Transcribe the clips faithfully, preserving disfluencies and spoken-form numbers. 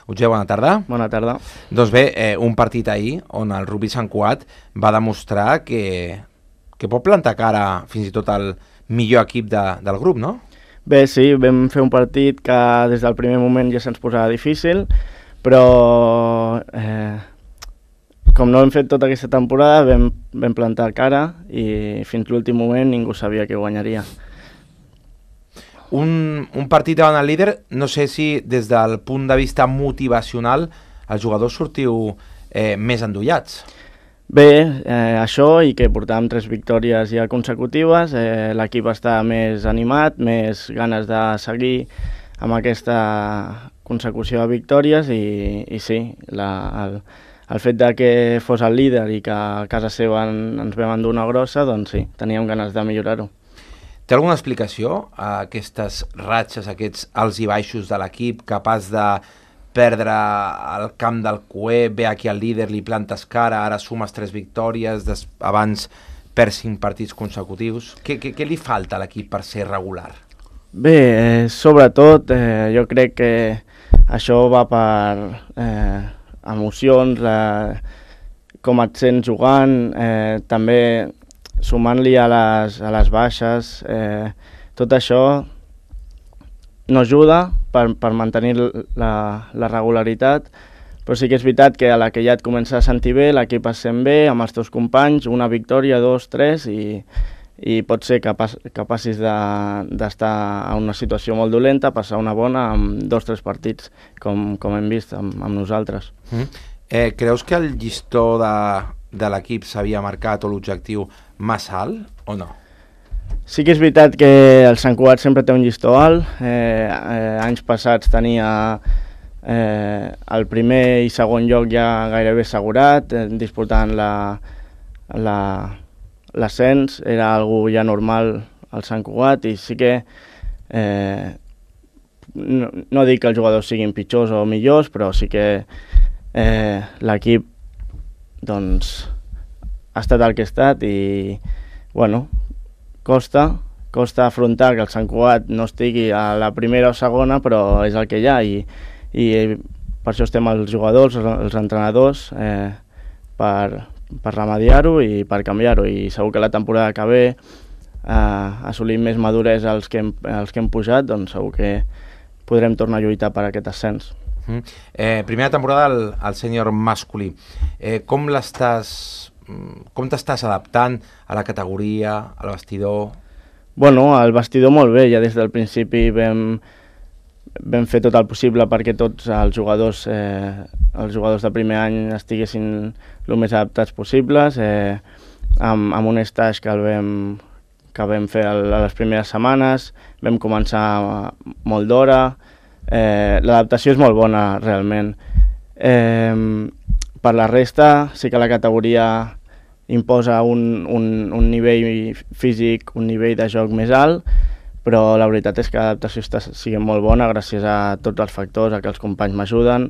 Utger, bona tarda. Bona tarda. Doncs bé, eh, un partit ahir on el Rugby Sant Cugat va demostrar que, que pot plantar cara fins i tot al millor equip de, del grup, no? Bé, sí, vam fer un partit que des del primer moment ja se'ns posava difícil, però eh, com no hem fet tota aquesta temporada vam, vam plantar cara i fins l'últim moment ningú sabia que guanyaria. Un, un partit davant el líder, no sé si des del punt de vista motivacional els jugadors sortiu eh, més endollats. Bé, eh, això i que portàvem tres victòries ja consecutives, eh, l'equip està més animat, més ganes de seguir amb aquesta consecució de victòries i, i sí, la, el, el fet de que fos el líder i que a casa seva en, ens vam endur una grossa, doncs sí, teníem ganes de millorar-ho. Té alguna explicació a aquestes ratxes, aquests alts i baixos de l'equip, capaç de perdre el camp del Cué, ve aquí al líder, li plantes cara, ara sumes tres victòries, des, abans per cinc partits consecutius. Què, què, què li falta a l'equip per ser regular? Bé, eh, sobretot eh, jo crec que això va per eh, emocions, eh, com et sents jugant, eh, també sumant-li a les, a les baixes, eh, tot això no ajuda per, per mantenir la, la regularitat, però sí que és veritat que a la que ja et comença a sentir bé, l'equip es sent bé, amb els teus companys, una victòria, dos, tres, i, i pot ser que, pas, que passis d'estar a una situació molt dolenta, passar una bona amb dos o tres partits, com, com hem vist amb, amb nosaltres. Mm. Eh, creus que el llistó de, de l'equip s'havia marcat o l'objectiu massa alt o no? Sí que és veritat que el Sant Cugat sempre té un llistó alt. Eh, eh, anys passats tenia eh, el primer i segon lloc ja gairebé assegurat, eh, disputant l'ascens, era algo ja normal al Sant Cugat i sí que eh, no, no dic que els jugadors siguin pitjors o millors, però sí que eh, l'equip doncs ha estat el que ha estat i, bueno, costa, costa afrontar que el Sant Cugat no estigui a la primera o segona, però és el que hi ha i, i per això estem els jugadors, els entrenadors, eh, per, per remediar-ho i per canviar-ho i segur que la temporada que ve eh, assolim més maduresa els que, hem, els que hem pujat, doncs segur que podrem tornar a lluitar per aquest ascens. Mm. Eh, primera temporada al, al sènior masculí. Eh, com l'estàs com t'estàs adaptant a la categoria, al vestidor? Bueno, al vestidor molt bé, ja des del principi vam, vam fer tot el possible perquè tots els jugadors, eh, els jugadors de primer any estiguessin el més adaptats possibles, eh, amb, amb un stage que, el vam, que vam fer a les primeres setmanes, vam començar molt d'hora, eh, l'adaptació és molt bona realment. Eh, Per la resta, sí que la categoria imposa un, un, un nivell físic, un nivell de joc més alt, però la veritat és que l'adaptació està sent molt bona gràcies a tots els factors, a que els companys m'ajuden,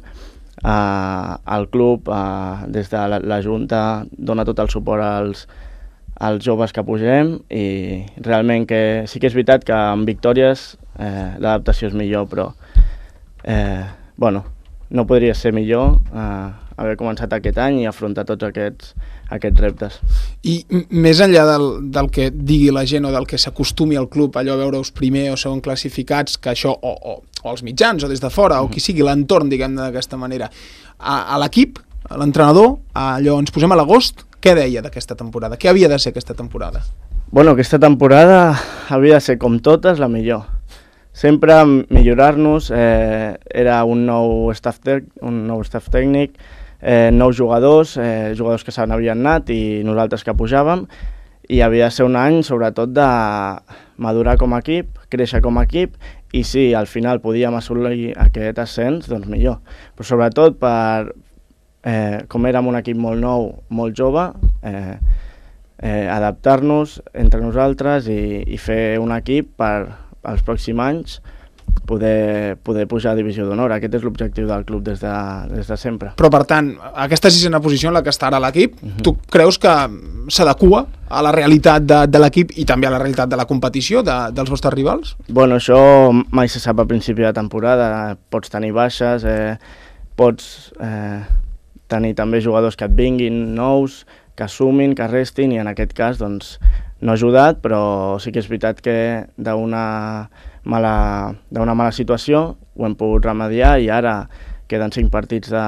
al club, a, des de la, la Junta, dona tot el suport als, als joves que pugem i realment que sí que és veritat que amb victòries eh, l'adaptació és millor, però eh, bueno, no podria ser millor eh, haver començat aquest any i afrontar tots aquests, aquests reptes. I més enllà del, del que digui la gent o del que s'acostumi al club, allò a veure-us primer o segon classificats, que això, o, o, o els mitjans, o des de fora, mm. o qui sigui, l'entorn, diguem-ne d'aquesta manera, a, a l'equip, a l'entrenador, allò, ens posem a l'agost, què deia d'aquesta temporada? Què havia de ser aquesta temporada? Bueno, aquesta temporada havia de ser, com totes, la millor. Sempre millorar-nos, eh, era un nou staff, un nou staff tècnic, eh, nous jugadors, eh, jugadors que se n'havien anat i nosaltres que pujàvem, i havia de ser un any sobretot de madurar com a equip, créixer com a equip, i si al final podíem assolir aquest ascens, doncs millor. Però sobretot per, eh, com érem un equip molt nou, molt jove, eh, eh, adaptar-nos entre nosaltres i, i fer un equip per als pròxims anys poder, poder pujar a divisió d'honor. Aquest és l'objectiu del club des de, des de sempre. Però, per tant, aquesta sisena posició en la que està ara l'equip, uh-huh. tu creus que s'adequa a la realitat de, de l'equip i també a la realitat de la competició de, dels vostres rivals? Bueno, això mai se sap a principi de temporada. Pots tenir baixes, eh, pots eh, tenir també jugadors que et vinguin nous, que sumin, que restin, i en aquest cas doncs, no ha ajudat, però sí que és veritat que d'una mala, d'una mala situació ho hem pogut remediar i ara queden cinc partits de,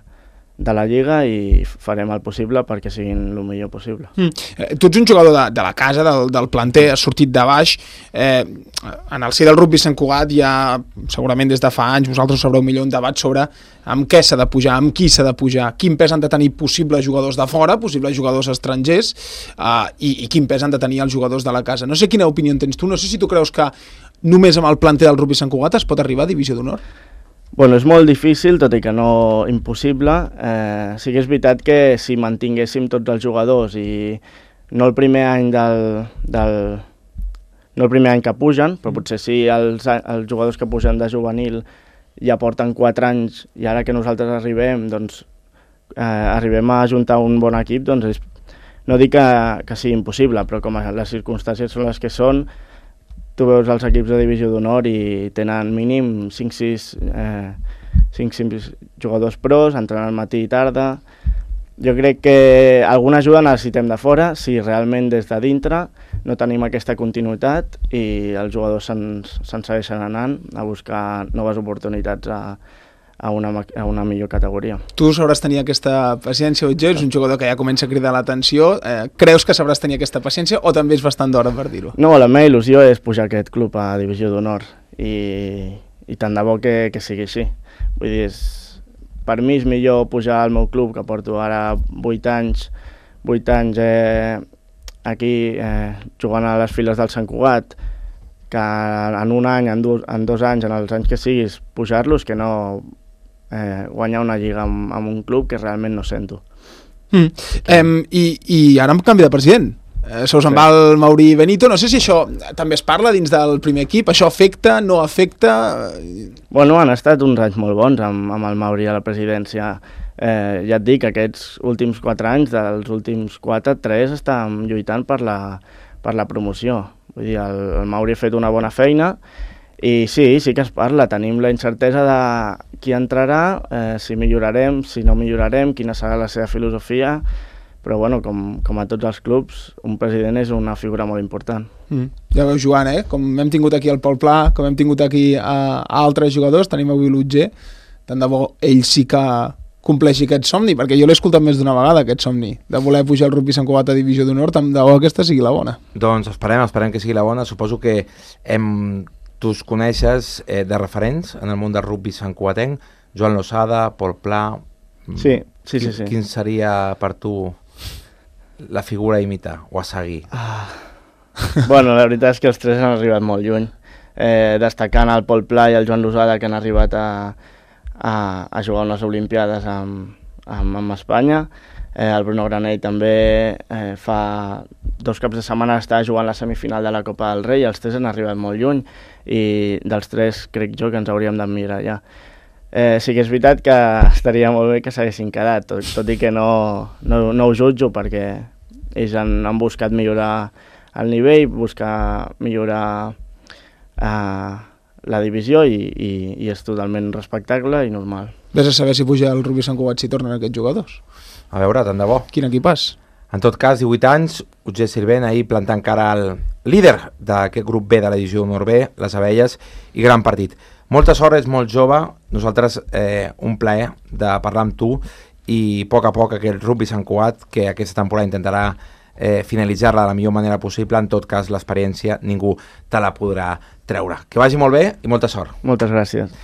de la Lliga i farem el possible perquè siguin el millor possible. Mm. Eh, tu ets un jugador de, de la casa, del, del planter, has sortit de baix. Eh, en el si del rugbi Sant Cugat hi ha, segurament des de fa anys, vosaltres sabreu millor, un debat sobre amb què s'ha de pujar, amb qui s'ha de pujar, quin pes han de tenir possibles jugadors de fora, possibles jugadors estrangers, eh, i, i quin pes han de tenir els jugadors de la casa. No sé quina opinió en tens tu, no sé si tu creus que només amb el planter del rugbi Sant Cugat es pot arribar a Divisió d'Honor? Bueno, és molt difícil, tot i que no impossible. Eh, sí que és veritat que si mantinguéssim tots els jugadors i no el primer any del, del no el primer any que pugen, però potser si els, els jugadors que pugen de juvenil ja porten quatre anys i ara que nosaltres arribem, doncs eh, arribem a ajuntar un bon equip, doncs és, no dic que, que sigui impossible, però com les circumstàncies són les que són, tu veus els equips de Divisió d'Honor i tenen mínim cinc sis eh, jugadors pros, entrenant al matí i tarda. Jo crec que alguna ajuda necessitem de fora, si realment des de dintre no tenim aquesta continuïtat i els jugadors se'n se segueixen anant a buscar noves oportunitats a, a, una, a una millor categoria. Tu sabràs tenir aquesta paciència, Otger, ets un jugador que ja comença a cridar l'atenció. Eh, creus que sabràs tenir aquesta paciència o també és bastant d'hora per dir-ho? No, la meva il·lusió és pujar aquest club a Divisió d'Honor i, i tant de bo que, que sigui així. Vull dir, és, per mi és millor pujar al meu club, que porto ara vuit anys, vuit anys eh, aquí eh, jugant a les files del Sant Cugat, que en un any, en, do, en dos anys, en els anys que siguis, pujar-los, que no eh, guanyar una lliga amb, amb un club que realment no sento. Mm. Eh, i, I ara amb canvi de president. Eh, se us en va el Mauri Benito, no sé si això també es parla dins del primer equip, això afecta, no afecta? Bueno, han estat uns anys molt bons amb, amb el Mauri a la presidència. Eh, ja et dic, aquests últims quatre anys, dels últims quatre, tres estan lluitant per la, per la promoció. Vull dir, el, el Mauri ha fet una bona feina i sí, sí que es parla, tenim la incertesa de qui entrarà, eh, si millorarem, si no millorarem, quina serà la seva filosofia, però bueno, com, com a tots els clubs, un president és una figura molt important. Mm. Ja veus, Joan, eh? Com hem tingut aquí el Pol Pla, com hem tingut aquí a, a altres jugadors, tenim avui l'Otger, tant de bo ell sí que compleixi aquest somni, perquè jo l'he escoltat més d'una vegada, aquest somni, de voler pujar el rugbi Sant Cugat a Divisió d'Honor, tant de bo aquesta sigui la bona. Doncs esperem, esperem que sigui la bona. Suposo que hem, tu us coneixes eh, de referents en el món del rugbi santcugatenc, Joan Losada, Pol Pla... Sí, sí, sí, sí. Quin seria per tu la figura a imitar o a seguir? Ah. Bueno, la veritat és que els tres han arribat molt lluny. Eh, destacant el Pol Pla i el Joan Losada, que han arribat a, a, a jugar unes Olimpiades amb, amb, amb Espanya. Eh, el Bruno Granell també eh, fa dos caps de setmana estava jugant la semifinal de la Copa del Rei, els tres han arribat molt lluny i dels tres crec jo que ens hauríem d'admirar ja. Eh, sí que és veritat que estaria molt bé que s'haguessin quedat, tot, tot i que no, no, no ho jutjo perquè ells han, han buscat millorar el nivell, buscar millorar eh, la divisió i, i, i és totalment respectable i normal. Ves a saber si puja el rugbi Sant Cugat si tornen aquests jugadors. A veure, tant de bo. Quin equipàs? En tot cas, divuit anys, Otger Sirvent ahir plantant cara al líder d'aquest grup B de la Divisió d'Honor B, les Abelles, i gran partit. Molta sort, és molt jove, nosaltres eh, un plaer de parlar amb tu i a poc a poc aquest rugbi Sant Cugat, que aquesta temporada intentarà eh, finalitzar-la de la millor manera possible, en tot cas l'experiència ningú te la podrà treure. Que vagi molt bé i molta sort. Moltes gràcies.